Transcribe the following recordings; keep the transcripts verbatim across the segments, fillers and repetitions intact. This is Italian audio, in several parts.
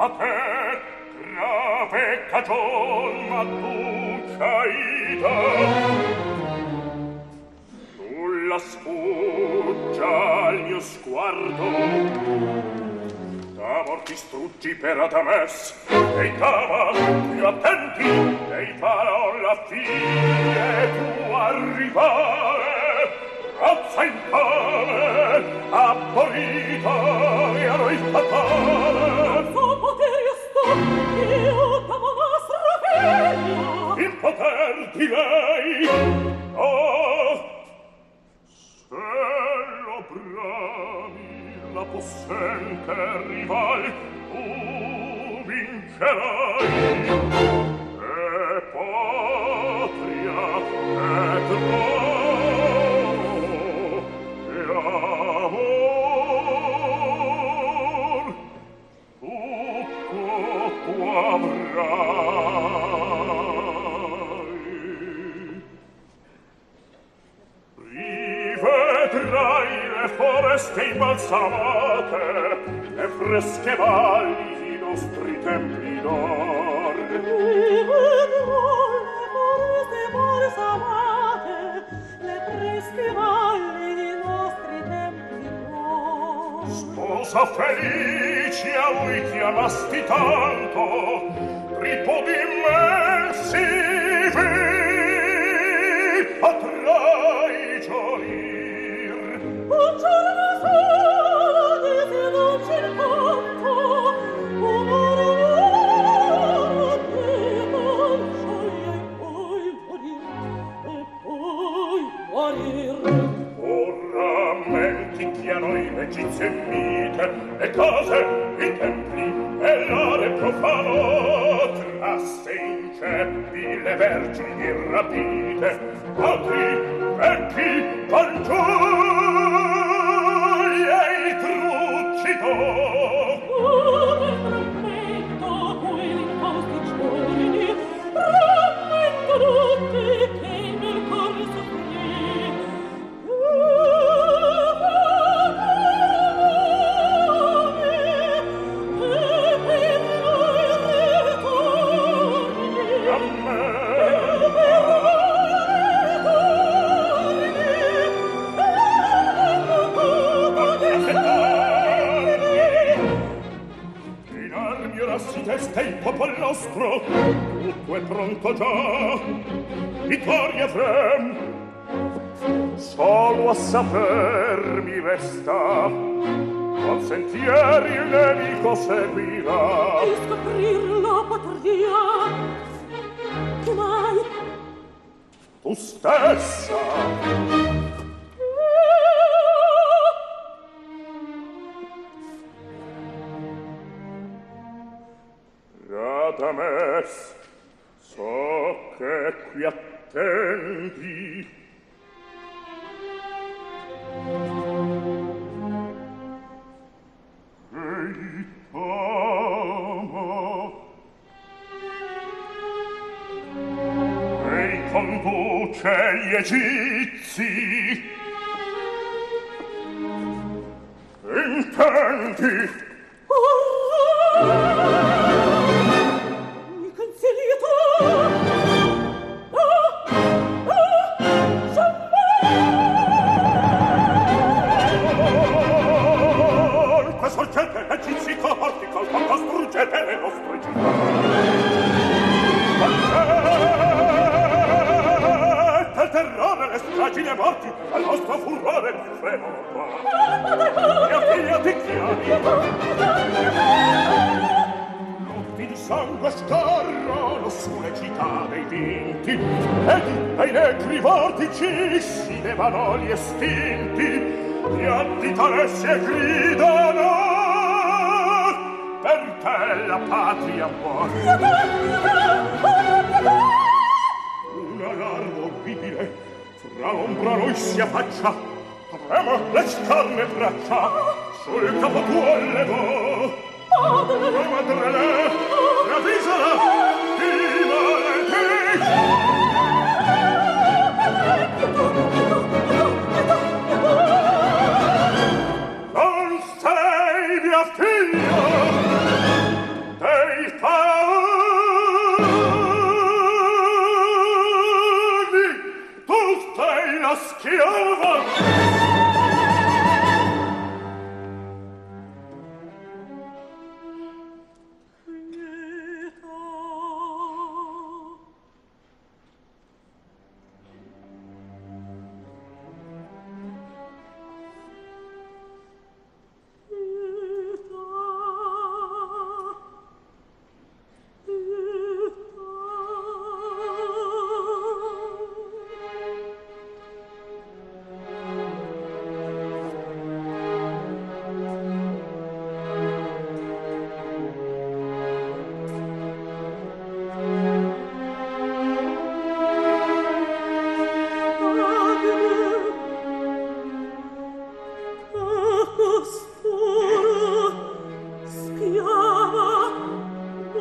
a te grave cagion ma tu caita nulla sfuggia al mio sguardo d'amor ti struggi per Adames e i cava più attenti e i parola fine tu arrivare razza infame abborrita e a noi fatale non so poter io sto io d'amo nostra figlia in poter di lei oh se lo brami la possente rival tu vincerai e patria e trono foreste imbalsamate e fresche valli i nostri templi d'or. Rivedrò le foreste imbalsamate, le fresche valli i nostri templi d'or. Sposa felice, a lui ti amasti tanto, tripodi immensi vi potrai gioire. Un giorno solo di seduce il canto, amore ti conscioglie e poi morir, e poi morir. Ora rammenti a noi l'Egizia mite, le cose, i templi e l'are profano, trasse in ceppi le vergini rapite, altri vecchi fanciulli e i truccitori. Come rammento quei posticcioni, rammento tutti che il mio cuore soffrì. E per noi ritorni a me. Si testa il popolo nostro, tutto è pronto già, vittoria frem, solo a saper mi resta, qual sentieri il nemico seguirà. E scoprir la patria, che mai? Tu stessa. Adames, so che qui attendi. Ehi, t'amo. Ehi, conduce gli egizi. Intendi? Sorgete e ci si corti col fatto struggete le nostre città. Battete il terrore, le stragi, le morti, al nostro furore mi fremono qua. Mia figlia ti chiami. Lutti di sangue scorrono sulle città dei vinti ed ai negri vortici si levano gli estinti. Gli additanesi e gridano per te la patria muore. Una larva orribile fra l'ombra noi si affaccia, trema le scarne braccia sul capo tuo levò. Madre, madre le, ravvisala, di maledici. Non sei mia figlia,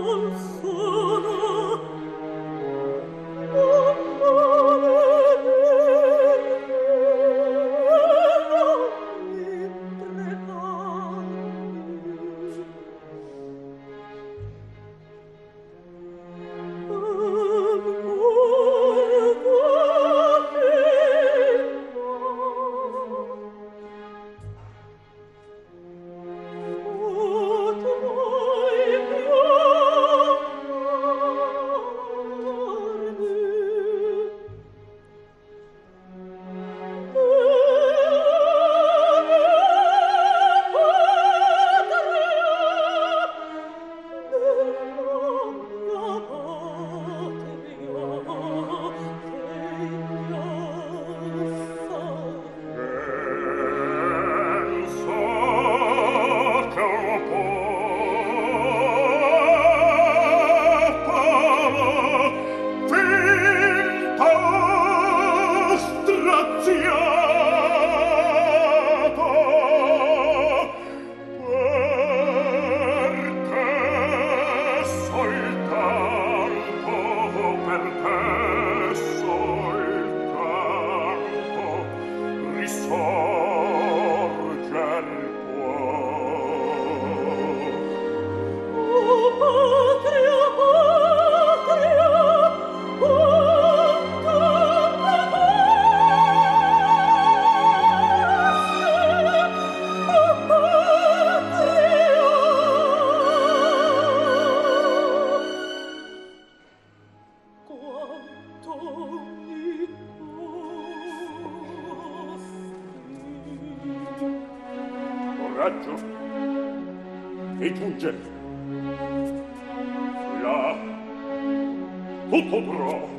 Coraggio e giunge là tutto drogo